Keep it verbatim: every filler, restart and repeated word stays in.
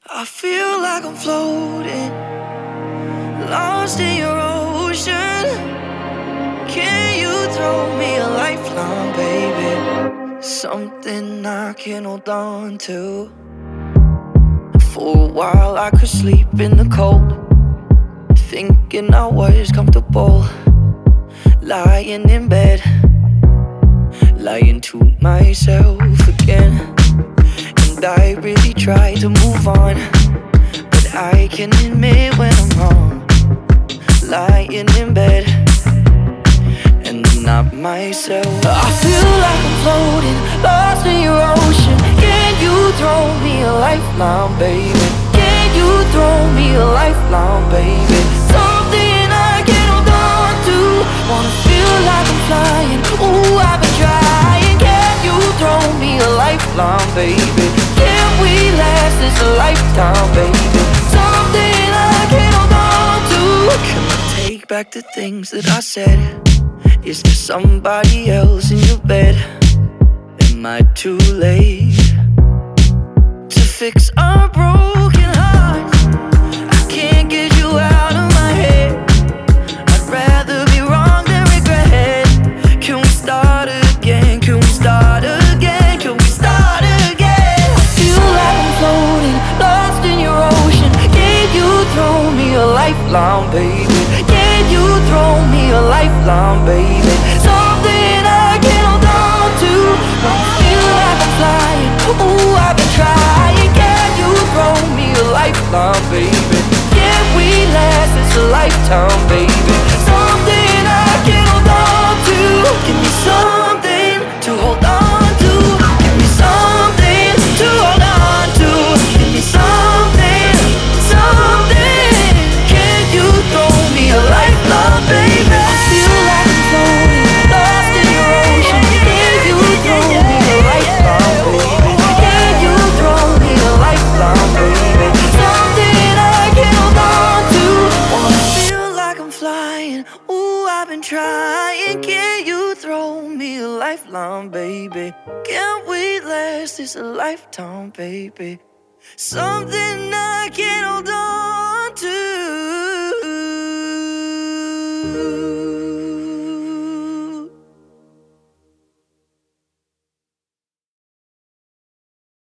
I feel like I'm floating, lost in your ocean. Can you throw me a lifeline, baby? Something I can hold on to. For a while I could sleep in the cold, thinking I was comfortable, lying in bed, lying to myself again. And I really try to move on, but I can admit when I'm wrong, lying in bed and not myself. I feel like I'm floating, lost in your ocean. Can you throw me a lifeline, baby? Can you throw me a lifeline, baby? Something I can hold on to. Wanna feel like I'm flying, ooh, I've been trying. Can you throw me a lifeline, baby? Can we last this a lifetime, baby? Something I can hold on to. Can I take back the things that I said? Is there somebody else in your bed? Am I too late to fix our broken hearts? I can't get you out of my head. I'd rather be wrong than regret. Can we start again? Can we start again? Can we start again? I feel like I'm floating, lost in your ocean. Can you throw me a lifeline, baby? Can you throw me a lifeline, baby? Something I can hold on to. I feel like I'm flying, ooh, I've been trying. Can you throw me a lifeline, baby? Can we last this a lifetime, baby? Something I can hold on to. Give me something to hold on to. Give me something to hold on to. Give me something, something. Can you throw me a lifeline, baby? I feel like I'm floating, lost in your ocean. Can you throw me a lifeline, baby? Can you throw me a lifeline, baby? Something I can hold on to. Wanna feel like I'm flying, ooh, I've been trying. Can you throw me a lifeline, baby? Can we last this a lifetime, baby? Something I can hold on